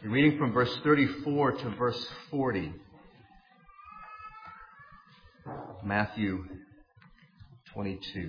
We're reading from verse 34 to verse 40. Matthew 22.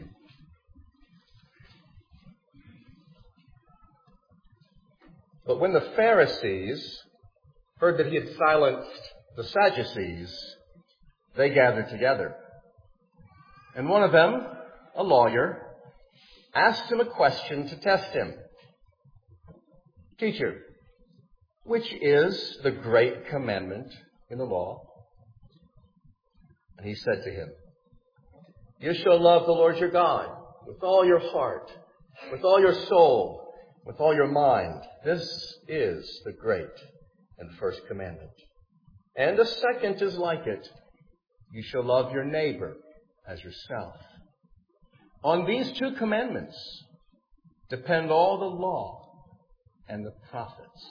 But when the Pharisees heard that he had silenced the Sadducees, they gathered together. And one of them, a lawyer, asked him a question to test him. Teacher, which is the great commandment in the law? And he said to him, You shall love the Lord your God with all your heart, with all your soul, with all your mind. This is the great and first commandment. And the second is like it. You shall love your neighbor as yourself. On these two commandments depend all the law and the prophets.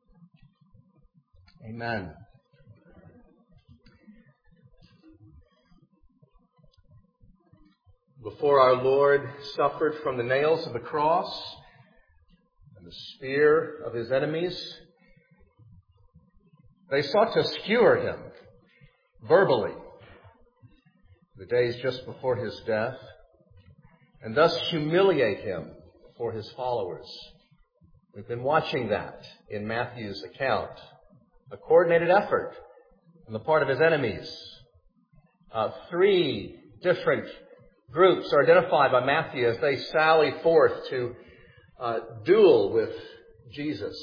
Amen. Before our Lord suffered from the nails of the cross and the spear of his enemies, they sought to skewer him verbally the days just before his death, and thus humiliate him before his followers. We've been watching that in Matthew's account. A coordinated effort on the part of his enemies. Three different groups are identified by Matthew as they sally forth to duel with Jesus.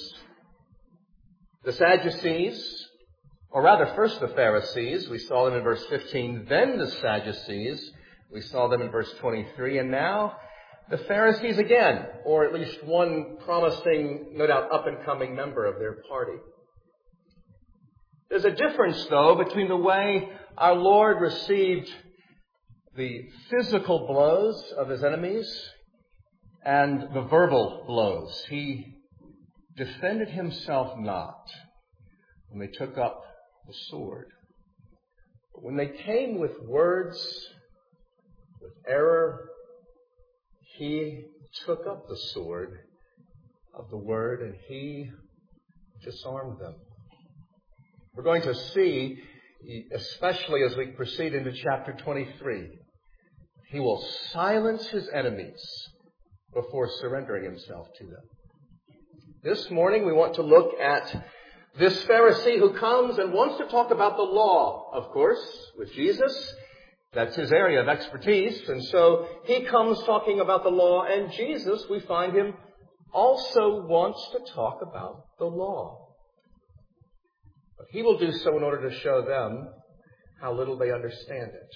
The Sadducees, or rather first the Pharisees, we saw them in verse 15, then the Sadducees, we saw them in verse 23, and now the Pharisees again, or at least one promising, no doubt up-and-coming member of their party. There's a difference, though, between the way our Lord received the physical blows of his enemies and the verbal blows. He defended himself not when they took up the sword. But when they came with words, with error, he took up the sword of the word and he disarmed them. We're going to see, especially as we proceed into chapter 23, he will silence his enemies before surrendering himself to them. This morning we want to look at this Pharisee who comes and wants to talk about the law, of course, with Jesus. That's his area of expertise. And so he comes talking about the law, and Jesus, we find him, also wants to talk about the law. But he will do so in order to show them how little they understand it.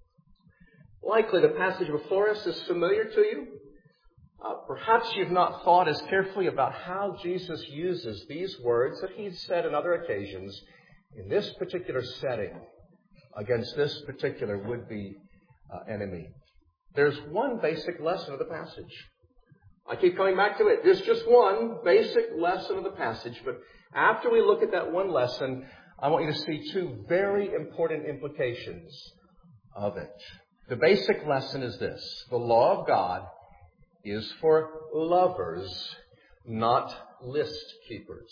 Likely the passage before us is familiar to you. Perhaps you've not thought as carefully about how Jesus uses these words that he's said on other occasions in this particular setting against this particular would-be enemy. There's one basic lesson of the passage. I keep coming back to it. There's just one basic lesson of the passage, but after we look at that one lesson, I want you to see two very important implications of it. The basic lesson is this: the law of God is for lovers, not list keepers.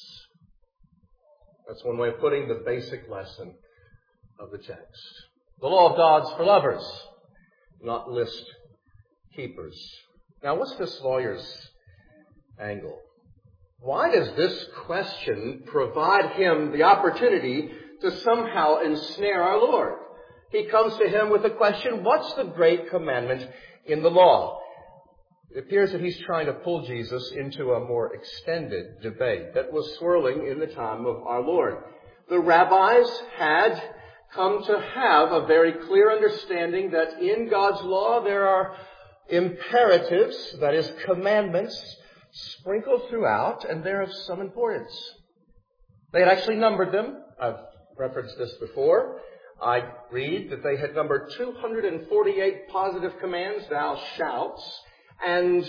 That's one way of putting the basic lesson of the text. The law of God's for lovers, not list keepers. Now, what's this lawyer's angle? Why does this question provide him the opportunity to somehow ensnare our Lord? He comes to him with a question, what's the great commandment in the law? It appears that he's trying to pull Jesus into a more extended debate that was swirling in the time of our Lord. The rabbis had come to have a very clear understanding that in God's law there are imperatives, that is, commandments, sprinkled throughout, and they're of some importance. They had actually numbered them. I've referenced this before. I read that they had numbered 248 positive commands, thou shalt, and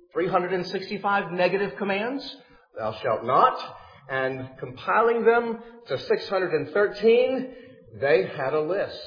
365 negative commands, thou shalt not, and compiling them to 613, they had a list.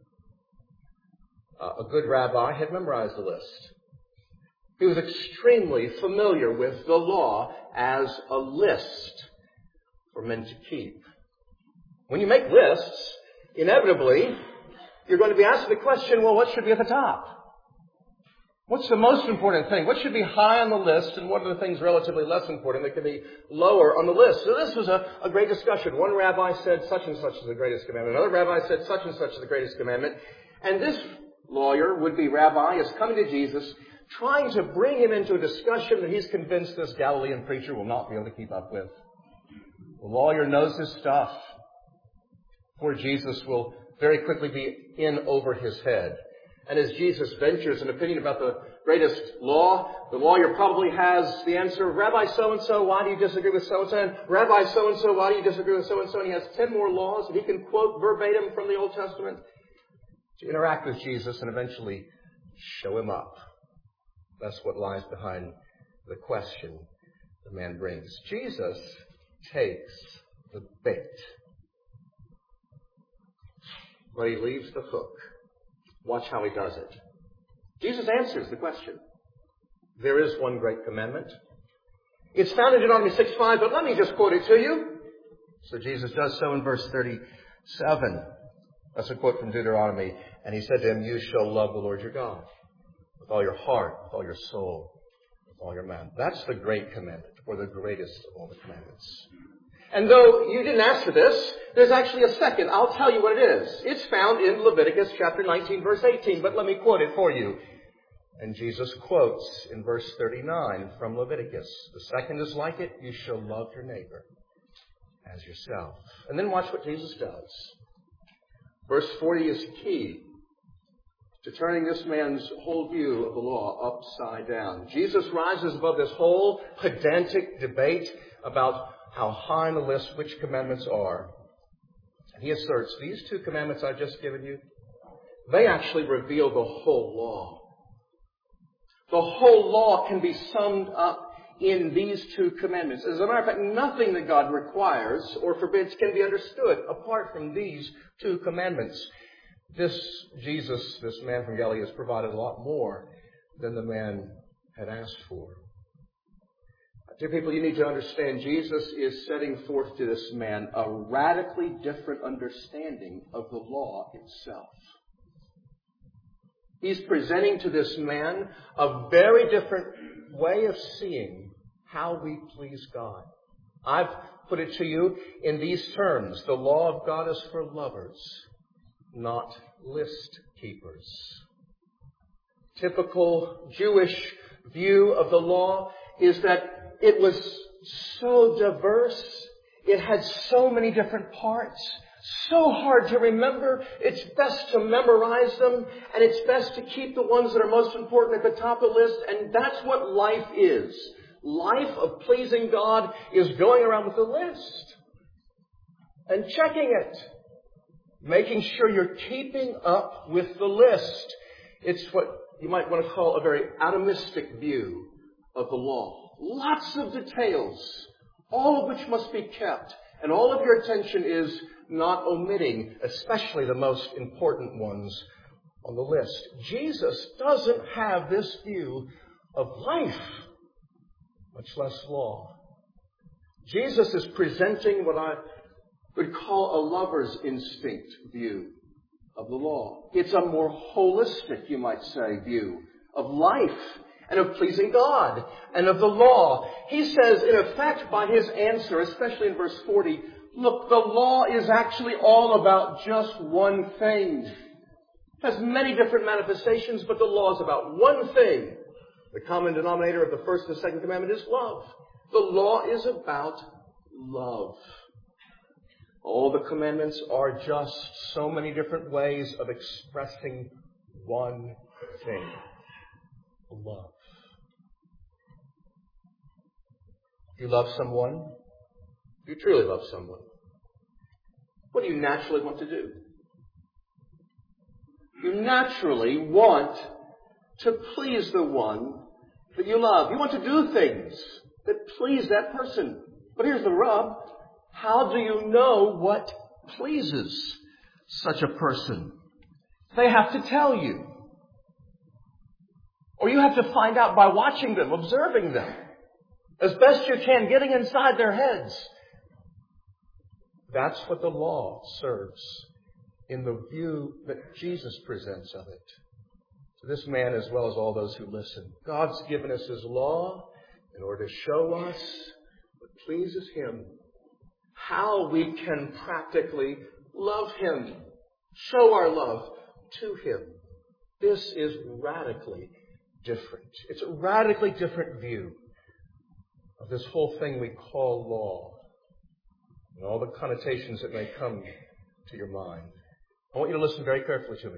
A good rabbi had memorized the list. He was extremely familiar with the law as a list for men to keep. When you make lists, inevitably, you're going to be asked the question, well, what should be at the top? What's the most important thing? What should be high on the list, and what are the things relatively less important that can be lower on the list? So this was a great discussion. One rabbi said such and such is the greatest commandment. Another rabbi said such and such is the greatest commandment. And this lawyer, would-be rabbi, is coming to Jesus, trying to bring him into a discussion that he's convinced this Galilean preacher will not be able to keep up with. The lawyer knows his stuff. Poor Jesus will very quickly be in over his head. And as Jesus ventures an opinion about the greatest law, the lawyer probably has the answer, Rabbi so-and-so, why do you disagree with so-and-so? And Rabbi so-and-so, why do you disagree with so-and-so? And he has 10 more laws that he can quote verbatim from the Old Testament to interact with Jesus and eventually show him up. That's what lies behind the question the man brings. Jesus takes the bait, but he leaves the hook. Watch how he does it. Jesus answers the question. There is one great commandment. It's found in Deuteronomy 6:5, but let me just quote it to you. So Jesus does so in verse 37. That's a quote from Deuteronomy. And he said to him, you shall love the Lord your God with all your heart, with all your soul, with all your mind. That's the great commandment, or the greatest of all the commandments. And though you didn't ask for this, there's actually a second. I'll tell you what it is. It's found in Leviticus chapter 19, verse 18, but let me quote it for you. And Jesus quotes in verse 39 from Leviticus. The second is like it, you shall love your neighbor as yourself. And then watch what Jesus does. Verse 40 is key to turning this man's whole view of the law upside down. Jesus rises above this whole pedantic debate about how high on the list which commandments are. And he asserts, these two commandments I've just given you, they actually reveal the whole law. The whole law can be summed up in these two commandments. As a matter of fact, nothing that God requires or forbids can be understood apart from these two commandments. This Jesus, this man from Galilee, has provided a lot more than the man had asked for. Dear people, you need to understand Jesus is setting forth to this man a radically different understanding of the law itself. He's presenting to this man a very different way of seeing how we please God. I've put it to you in these terms. The law of God is for lovers, not list keepers. Typical Jewish view of the law is that it was so diverse. It had so many different parts. So hard to remember. It's best to memorize them. And it's best to keep the ones that are most important at the top of the list. And that's what life is. Life of pleasing God is going around with a list and checking it. Making sure you're keeping up with the list. It's what you might want to call a very atomistic view of the law. Lots of details, all of which must be kept. And all of your attention is not omitting, especially the most important ones on the list. Jesus doesn't have this view of life, much less law. Jesus is presenting what I would call a lover's instinct view of the law. It's a more holistic, you might say, view of life and of pleasing God and of the law. He says, in effect, by his answer, especially in verse 40, look, the law is actually all about just one thing. It has many different manifestations, but the law is about one thing. The common denominator of the first and second commandment is love. The law is about love. All the commandments are just so many different ways of expressing one thing. Love. You love someone? You truly love someone. What do you naturally want to do? You naturally want to please the one that you love. You want to do things that please that person. But here's the rub. How do you know what pleases such a person? They have to tell you. Or you have to find out by watching them, observing them, as best you can, getting inside their heads. That's what the law serves in the view that Jesus presents of it. To this man as well as all those who listen. God's given us His law in order to show us what pleases Him. How we can practically love Him. Show our love to Him. This is radically different. It's a radically different view of this whole thing we call law and all the connotations that may come to your mind. I want you to listen very carefully to me.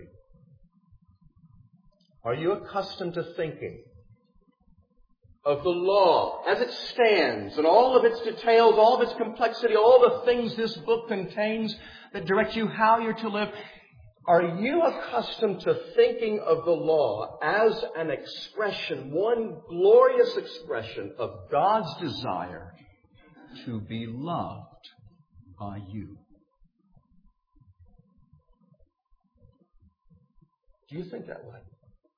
Are you accustomed to thinking of the law as it stands and all of its details, all of its complexity, all the things this book contains that direct you how you're to live? Are you accustomed to thinking of the law as an expression, one glorious expression of God's desire to be loved by you? Do you think that way?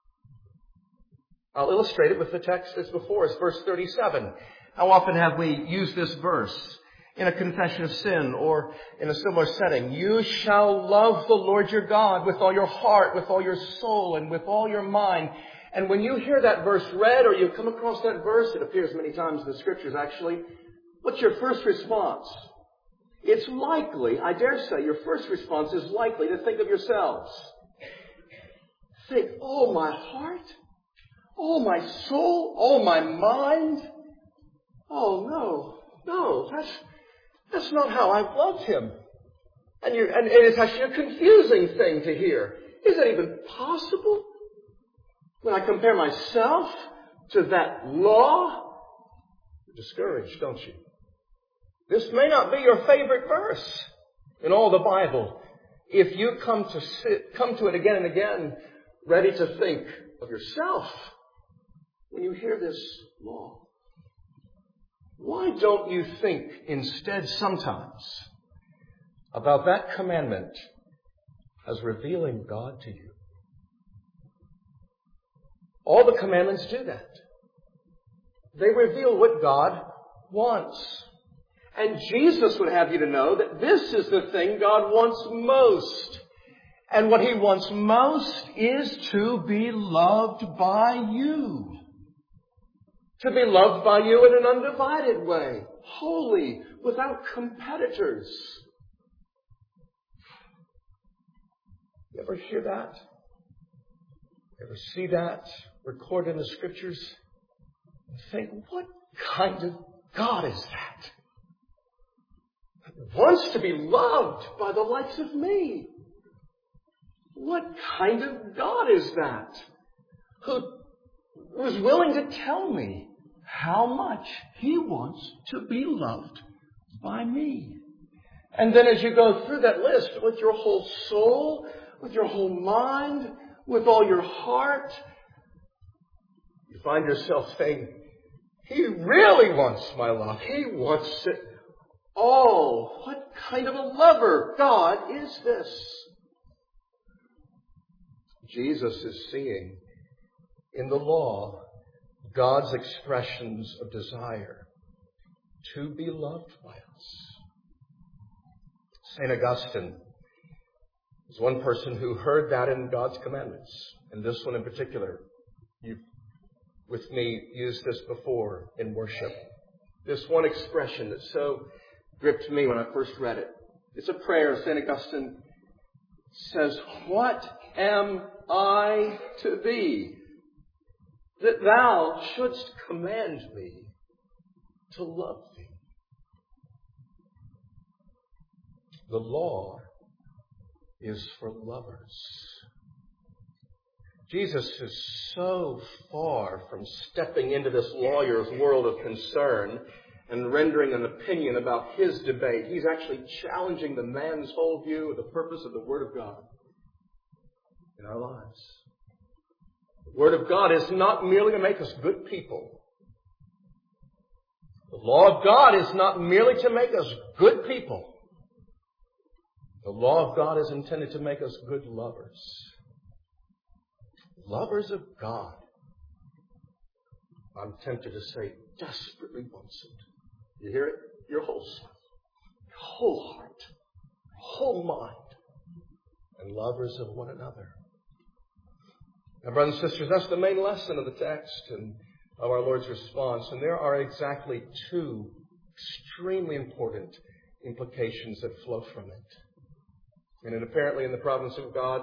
I'll illustrate it with the text that's before us, verse 37. How often have we used this verse in a confession of sin or in a similar setting? You shall love the Lord your God with all your heart, with all your soul, and with all your mind. And when you hear that verse read or you come across that verse, it appears many times in the Scriptures actually, what's your first response? It's likely, I dare say, your first response is likely to think of yourselves. Think, oh, my heart, oh, my soul, oh, my mind. Oh, no, that's not how I've loved Him. And it's actually a confusing thing to hear. Is that even possible? When I compare myself to that law, you're discouraged, don't you? This may not be your favorite verse in all the Bible. If you come to it again and again, ready to think of yourself when you hear this law. Why don't you think instead sometimes about that commandment as revealing God to you? All the commandments do that. They reveal what God wants. And Jesus would have you to know that this is the thing God wants most. And what He wants most is to be loved by you. To be loved by you in an undivided way, holy, without competitors. You ever hear that? You ever see that recorded in the Scriptures? And think, what kind of God is that? That wants to be loved by the likes of me. What kind of God is that? Who was willing to tell me how much He wants to be loved by me. And then as you go through that list with your whole soul, with your whole mind, with all your heart, you find yourself saying, He really wants my love. He wants it all. What kind of a lover God is this? Jesus is seeing in the law God's expressions of desire to be loved by us. St. Augustine is one person who heard that in God's commandments. And this one in particular, you've with me used this before in worship. This one expression that so gripped me when I first read it. It's a prayer. St. Augustine says, what am I to thee, that thou shouldst command me to love thee? The law is for lovers. Jesus is so far from stepping into this lawyer's world of concern and rendering an opinion about his debate. He's actually challenging the man's whole view of the purpose of the Word of God in our lives. The Word of God is not merely to make us good people. The law of God is not merely to make us good people. The law of God is intended to make us good lovers. Lovers of God. I'm tempted to say desperately wants it. You hear it? Your whole self. whole heart, whole mind, and lovers of one another. Now, brothers and sisters, that's the main lesson of the text and of our Lord's response. And there are exactly two extremely important implications that flow from it. And apparently in the providence of God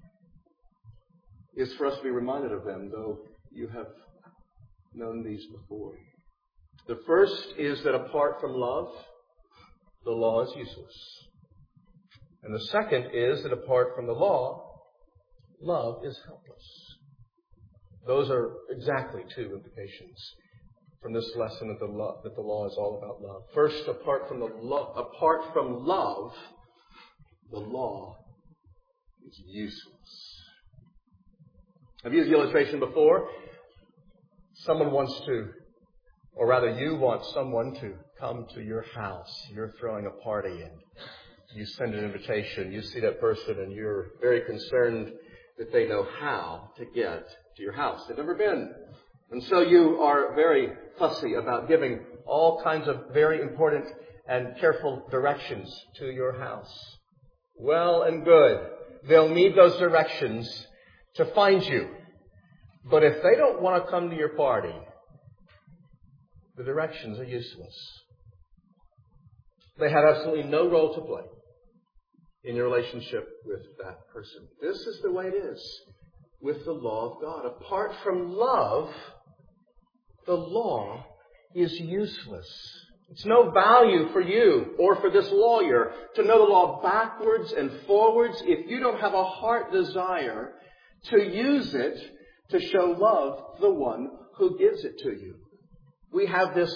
is for us to be reminded of them, though you have known these before. The first is that apart from love, the law is useless. And the second is that apart from the law, love is helpless. Those are exactly two implications from this lesson that the law is all about love. First, apart from love, the law is useless. I've used the illustration before. Someone wants to, or rather you want someone to come to your house. You're throwing a party and you send an invitation. You see that person and you're very concerned that they know how to get to your house. They've never been. And so you are very fussy about giving all kinds of very important and careful directions to your house. Well and good. They'll need those directions to find you. But if they don't want to come to your party, the directions are useless. They have absolutely no role to play in your relationship with that person. This is the way it is with the law of God. Apart from love, the law is useless. It's no value for you or for this lawyer to know the law backwards and forwards if you don't have a heart desire to use it to show love to the one who gives it to you. We have this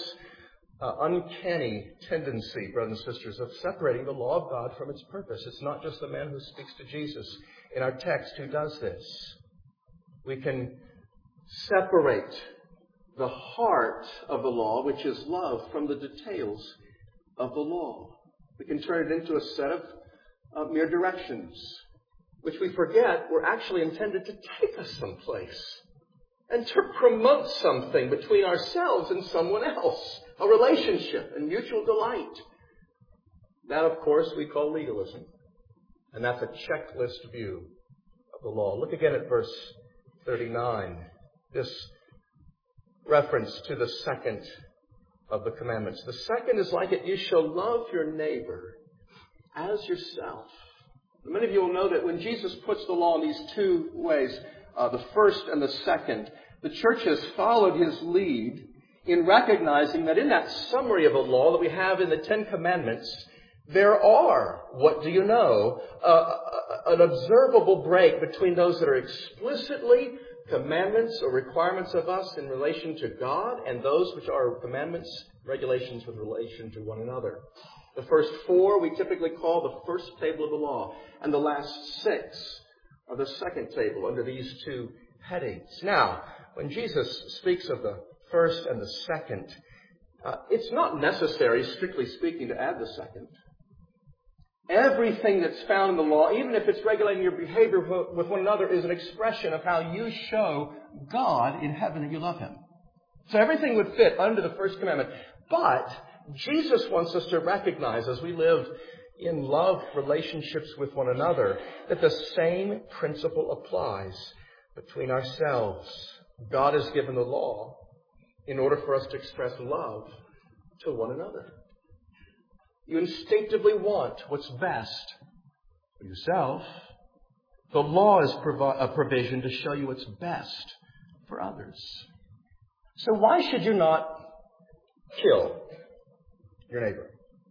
uncanny tendency, brothers and sisters, of separating the law of God from its purpose. It's not just the man who speaks to Jesus in our text who does this. We can separate the heart of the law, which is love, from the details of the law. We can turn it into a set of mere directions, which we forget were actually intended to take us someplace and to promote something between ourselves and someone else, a relationship and mutual delight. That, of course, we call legalism, and that's a checklist view of the law. Look again at verse 39. This reference to the second of the commandments. The second is like it, you shall love your neighbor as yourself. Many of you will know that when Jesus puts the law in these two ways, the first and the second, the church has followed his lead in recognizing that in that summary of the law that we have in the Ten Commandments, there are, what do you know, an observable break between those that are explicitly commandments or requirements of us in relation to God and those which are commandments, regulations with relation to one another. The first four we typically call the first table of the law, and the last six are the second table under these two headings. Now, when Jesus speaks of the first and the second, it's not necessary, strictly speaking, to add the second. Everything that's found in the law, even if it's regulating your behavior with one another, is an expression of how you show God in heaven that you love Him. So everything would fit under the first commandment. But Jesus wants us to recognize, as we live in love relationships with one another, that the same principle applies between ourselves. God has given the law in order for us to express love to one another. You instinctively want what's best for yourself. The law is a provision to show you what's best for others. So why should you not kill your neighbor?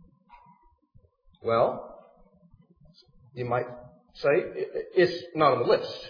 Well, you might say it's not on the list.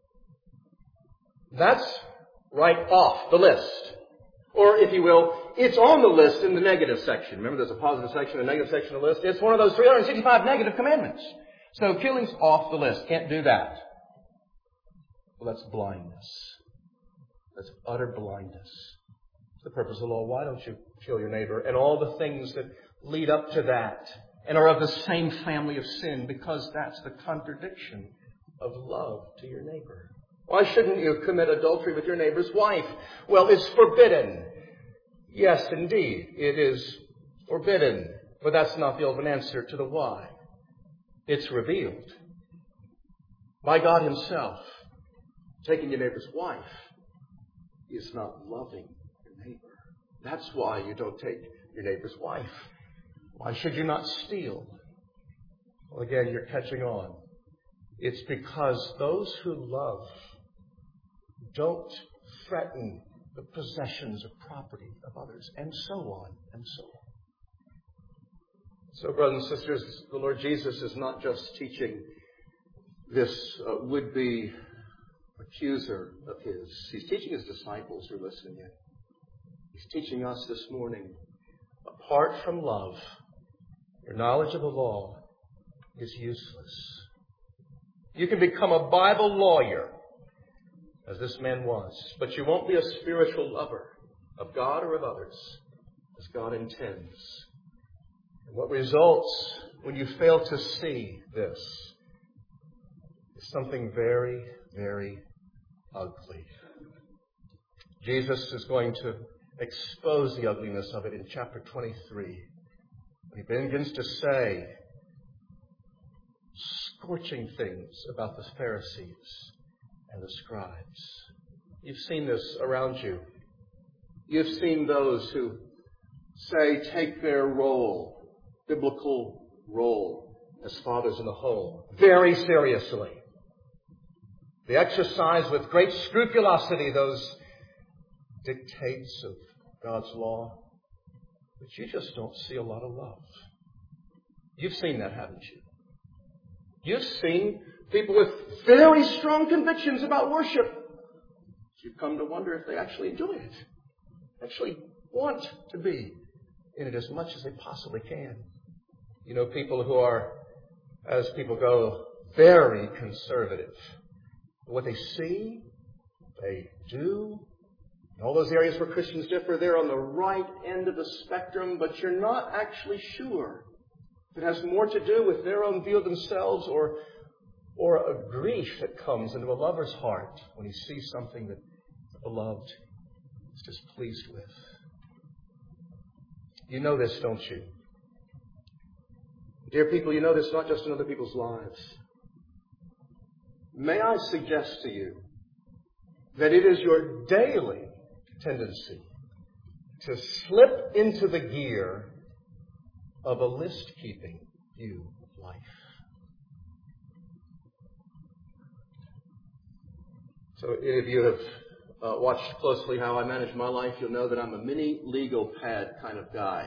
That's right off the list. Or, if you will, it's on the list in the negative section. Remember, there's a positive section and a negative section of the list. It's one of those 365 negative commandments. So killing's off the list. Can't do that. Well, that's blindness. That's utter blindness. It's the purpose of the law. Why don't you kill your neighbor? And all the things that lead up to that and are of the same family of sin, because that's the contradiction of love to your neighbor. Why shouldn't you commit adultery with your neighbor's wife? Well, it's forbidden. Yes, indeed, it is forbidden. But that's not the ultimate answer to the why. It's revealed by God Himself. Taking your neighbor's wife is not loving your neighbor. That's why you don't take your neighbor's wife. Why should you not steal? Well, again, you're catching on. It's because those who love don't threaten the possessions of property of others, and so on, and so on. So, brothers and sisters, the Lord Jesus is not just teaching this would-be accuser of His. He's teaching His disciples who are listening in. He's teaching us this morning, apart from love, your knowledge of the law is useless. You can become a Bible lawyer, as this man was, but you won't be a spiritual lover of God or of others, as God intends. And what results when you fail to see this is something very, very ugly. Jesus is going to expose the ugliness of it in chapter 23. He begins to say scorching things about the Pharisees and the scribes. You've seen this around you. You've seen those who say take their role, biblical role as fathers in the home, very seriously. They exercise with great scrupulosity those dictates of God's law, but you just don't see a lot of love. You've seen that, haven't you? You've seen people with very strong convictions about worship. You've come to wonder if they actually enjoy it, actually want to be in it as much as they possibly can. You know, people who are, as people go, very conservative. What they see, they do. In all those areas where Christians differ, they're on the right end of the spectrum, but you're not actually sure if it has more to do with their own view of themselves or a grief that comes into a lover's heart when he sees something that the beloved is displeased with. You know this, don't you? Dear people, you know this not just in other people's lives. May I suggest to you that it is your daily tendency to slip into the gear of a list-keeping view of life. So if you have watched closely how I manage my life, you'll know that I'm a mini legal pad kind of guy.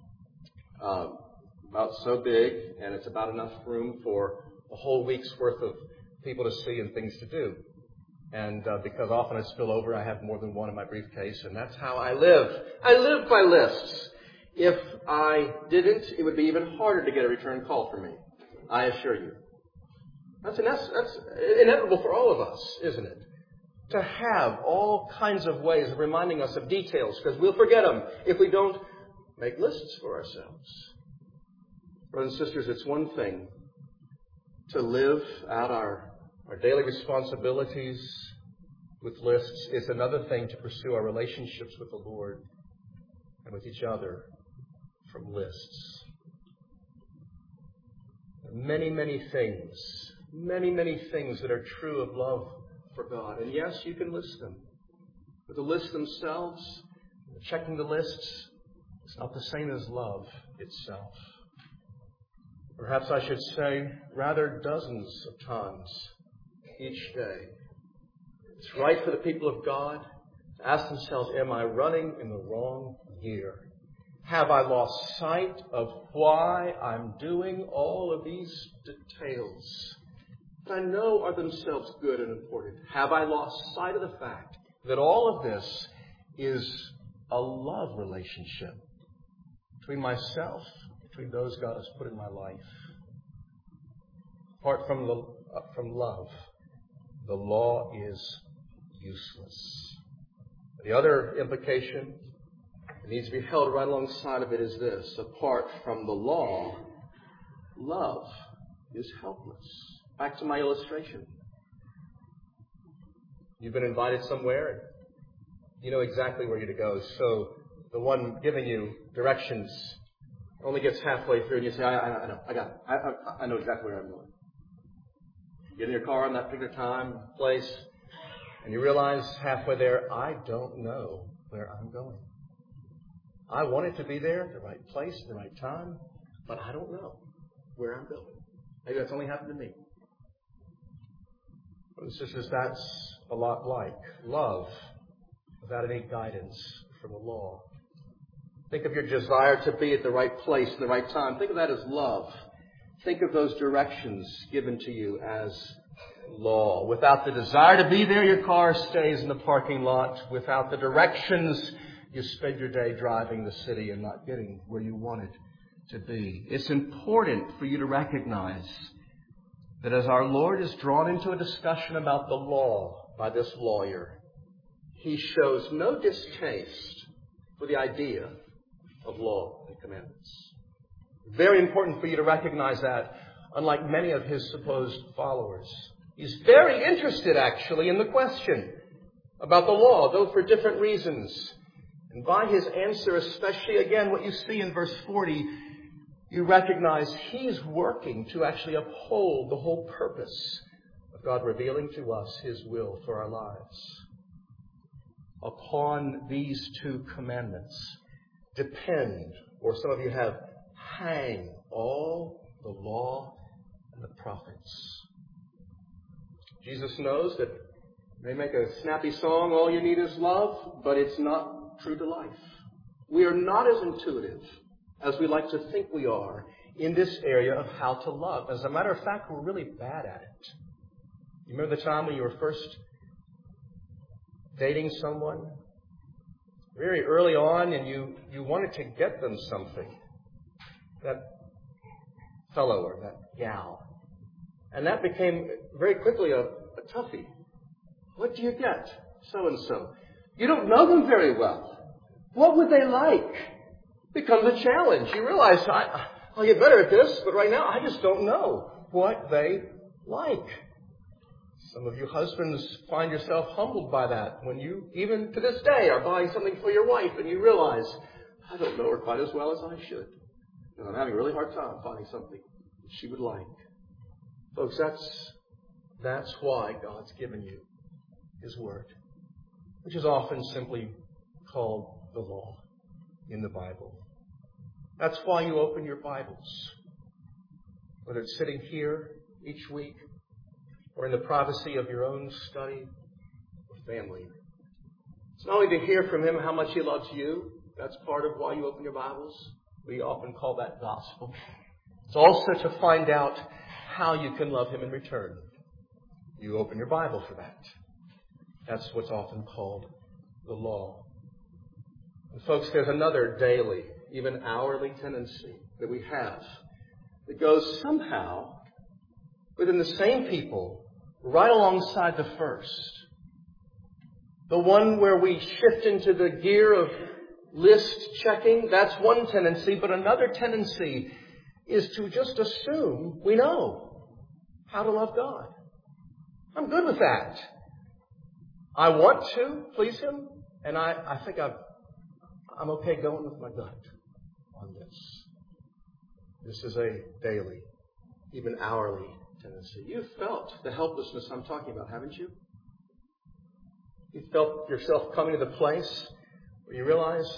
About so big, and it's about enough room for a whole week's worth of people to see and things to do. And because often I spill over, I have more than one in my briefcase, and that's how I live. I live by lists. If I didn't, it would be even harder to get a return call from me. I assure you. That's inevitable for all of us, isn't it? To have all kinds of ways of reminding us of details, because we'll forget them if we don't make lists for ourselves. Brothers and sisters, it's one thing to live out our daily responsibilities with lists. It's another thing to pursue our relationships with the Lord and with each other from lists. Many, many things that are true of love for God. And yes, you can list them. But the lists themselves, checking the lists, it's not the same as love itself. Perhaps I should say, rather dozens of times each day. It's right for the people of God to ask themselves, am I running in the wrong gear? Have I lost sight of why I'm doing all of these details that I know are themselves good and important? Have I lost sight of the fact that all of this is a love relationship between myself, between those God has put in my life? Apart from love, the law is useless. The other implication that needs to be held right alongside of it is this. Apart from the law, love is helpless. Back to my illustration. You've been invited somewhere and you know exactly where you're to go. So the one giving you directions only gets halfway through and you say, I know, I got it. I know exactly where I'm going. You get in your car on that particular time, place, and you realize halfway there, I don't know where I'm going. I want it to be there at the right place, at the right time, but I don't know where I'm going. Maybe that's only happened to me. Brothers and sisters, that's a lot like love without any guidance from the law. Think of your desire to be at the right place at the right time. Think of that as love. Think of those directions given to you as law. Without the desire to be there, your car stays in the parking lot. Without the directions, you spend your day driving the city and not getting where you wanted to be. It's important for you to recognize that as our Lord is drawn into a discussion about the law by this lawyer, he shows no distaste for the idea of law and commandments. Very important for you to recognize that, unlike many of his supposed followers. He's very interested, actually, in the question about the law, though for different reasons. And by his answer, especially, again, what you see in verse 40, you recognize he's working to actually uphold the whole purpose of God revealing to us his will for our lives. Upon these two commandments depend, or some of you have, hang all the law and the prophets. Jesus knows that they make a snappy song, all you need is love, but it's not true to life. We are not as intuitive as we like to think we are in this area of how to love. As a matter of fact, we're really bad at it. You remember the time when you were first dating someone? Very early on, and you wanted to get them something. That fellow or that gal. And that became very quickly a toughie. What do you get? So-and-so. You don't know them very well. What would they like? Becomes a challenge. You realize, I'll get better at this, but right now I just don't know what they like. Some of you husbands find yourself humbled by that when you, even to this day, are buying something for your wife and you realize, I don't know her quite as well as I should. And I'm having a really hard time finding something that she would like. Folks, that's why God's given you his word, which is often simply called the law in the Bible. That's why you open your Bibles, whether it's sitting here each week or in the privacy of your own study or family. It's not only to hear from him how much he loves you. That's part of why you open your Bibles. We often call that gospel. It's also to find out how you can love him in return. You open your Bible for that. That's what's often called the law. And folks, there's another daily, even hourly tendency that we have that goes somehow within the same people right alongside the first. The one where we shift into the gear of list checking, that's one tendency, but another tendency is to just assume we know how to love God. I'm good with that. I want to please him, and I think I'm okay going with my gut on this. This is a daily, even hourly tendency. You've felt the helplessness I'm talking about, haven't you? You felt yourself coming to the place where you realize,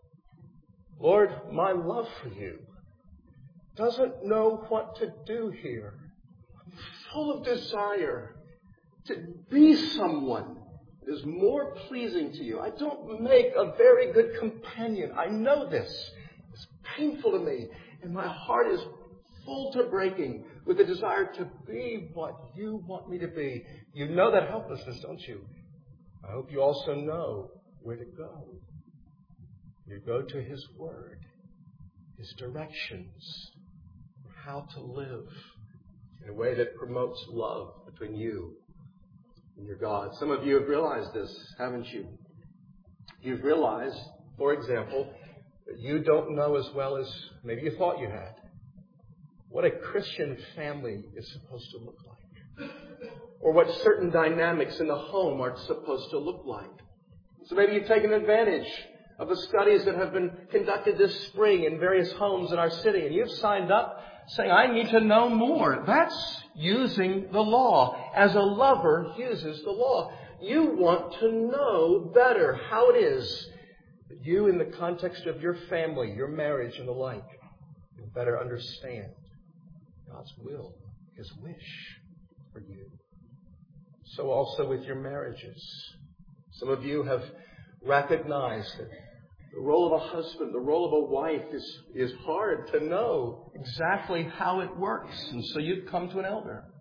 Lord, my love for you doesn't know what to do here. I'm full of desire to be someone that is more pleasing to you. I don't make a very good companion. I know this. It's painful to me. And my heart is full to breaking with the desire to be what you want me to be. You know that helplessness, don't you? I hope you also know where to go. You go to his word, his directions, how to live in a way that promotes love between you and your God. Some of you have realized this, haven't you? You've realized, for example, that you don't know as well as maybe you thought you had what a Christian family is supposed to look like, or what certain dynamics in the home are supposed to look like. So maybe you've taken advantage of the studies that have been conducted this spring in various homes in our city. And you've signed up saying, I need to know more. That's using the law as a lover uses the law. You want to know better how it is that you, in the context of your family, your marriage and the like, will better understand God's will, His wish for you. So also with your marriages. Some of you have recognized that the role of a husband, the role of a wife is hard to know exactly how it works. And so you've come to an elder.